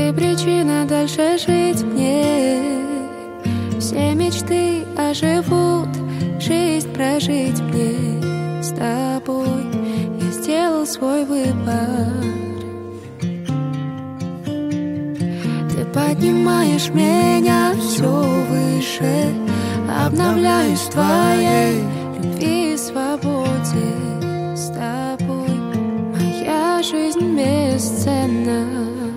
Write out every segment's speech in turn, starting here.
Ты причина дальше жить мне. Все мечты оживут, жизнь прожить мне. С тобой я сделал свой выбор. Ты поднимаешь меня все выше. Обновляюсь в твоей любви и свободе. С тобой моя жизнь бесценна.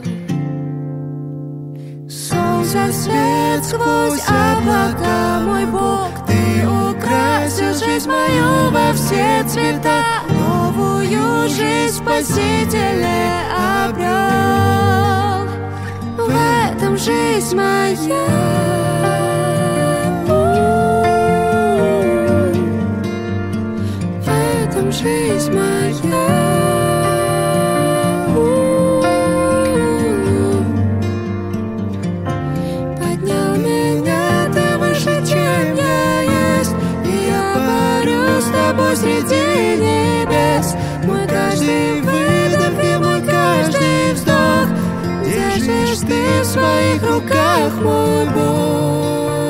Солнце свет сквозь облака, мой Бог, ты украсил жизнь мою во все цвета. Новую жизнь в Спасителе обрел. В этом жизнь моя. Жизнь моя. Поднял меня ты выше, чем я есть, и я парю с тобой среди небес. Мой каждый выдох и мой каждый вздох держишь ты в своих руках, мой Бог.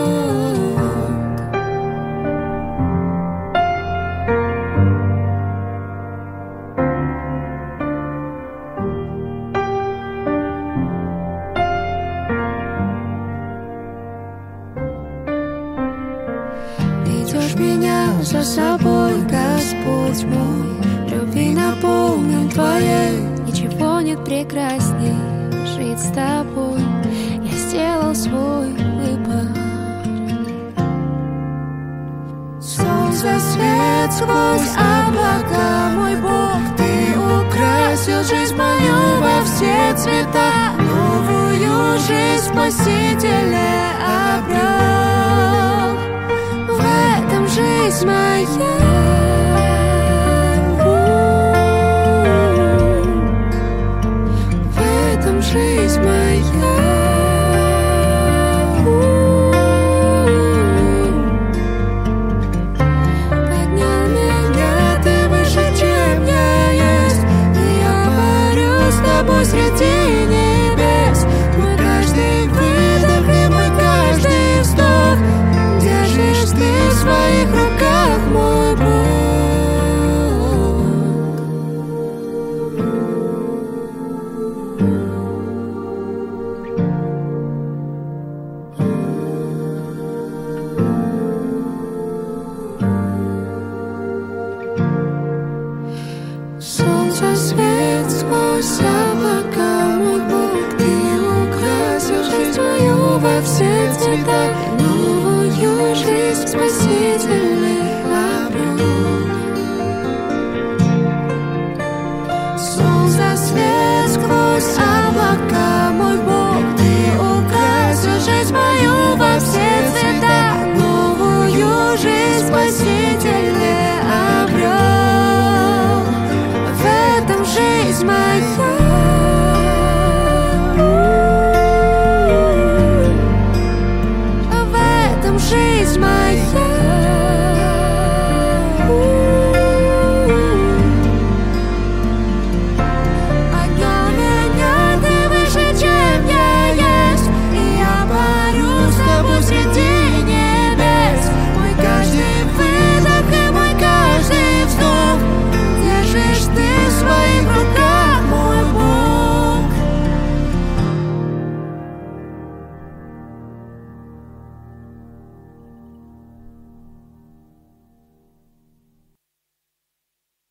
Ведешь меня за собой, Господь мой, любви наполнен твоей. Ничего нет прекрасней жить с тобой. Я сделал свой выбор. Солнце свет сквозь облака, мой Бог, ты украсил жизнь мою во все цвета. Новую жизнь в Спасителе обрел. В этом жизнь моя.